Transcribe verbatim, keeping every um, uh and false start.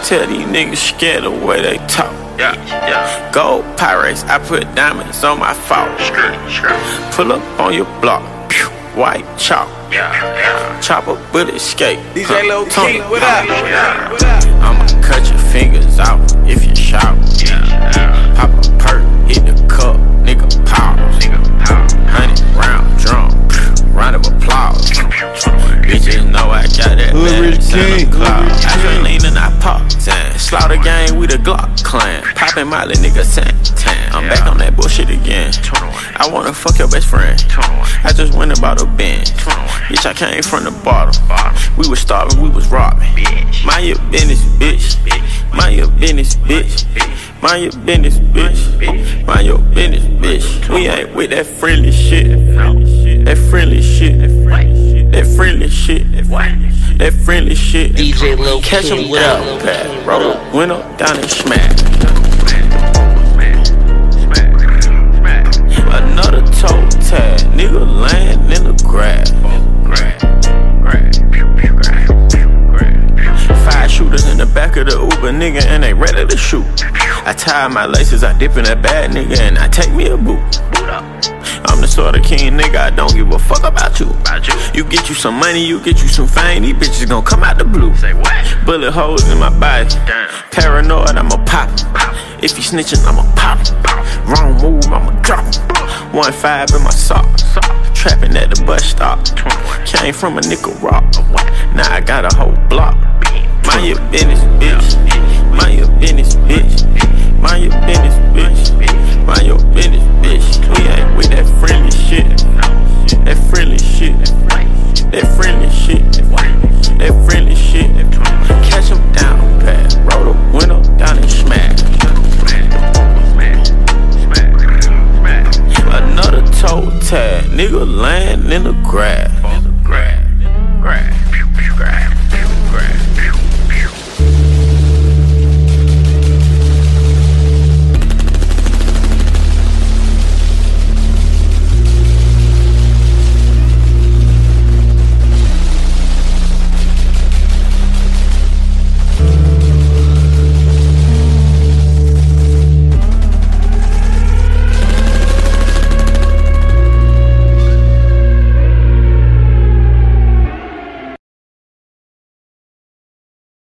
tell these niggas scared the way they talk. Yeah, yeah. Gold Pyrex, I put diamonds on my fault. Pull up on your block, pew, white chalk. Yeah, yeah. Chopper bullet escape. D J Lil King, what up? I'ma cut your fingers out if you shout. Yeah, yeah. Pop a perk, hit the cup, nigga pause. Hundred round drum, round of applause. Bitches know I got that bad Santa Claus. I drink lean and I pop tan. Slaughter gang, we the Glock clan. Poppin' Molly, nigga, Santan. I'm back on that bullshit again. I wanna fuck your best friend. I just went about a Benz. Bitch, I came from the bottom. We was starving, we was robbing. Mind your business, bitch. Mind your business, bitch. Mind your business, bitch. Mind your business, bitch. We ain't with that friendly shit. That friendly shit. That friendly shit. That friendly shit. D J Lil Catch him King, with a pad. Roll up, window down and smack. Another toe tag. Nigga land in the grass. Five shooters in the back of the Uber, nigga, and they ready to shoot. I tie my laces, I dip in that bad nigga, and I take me a boot. I'm the sort of king, nigga, I don't give a fuck about you. You get you some money, you get you some fame, these bitches gon' come out the blue. Bullet holes in my body, paranoid, I'ma pop him. If he snitching, I'ma pop him. Wrong move, I'ma drop him. One five in my sock, trapping at the bus stop. Came from a nickel rock, now I got a whole block. Mind your business, bitch. Mind your business, bitch. Mind your business, bitch.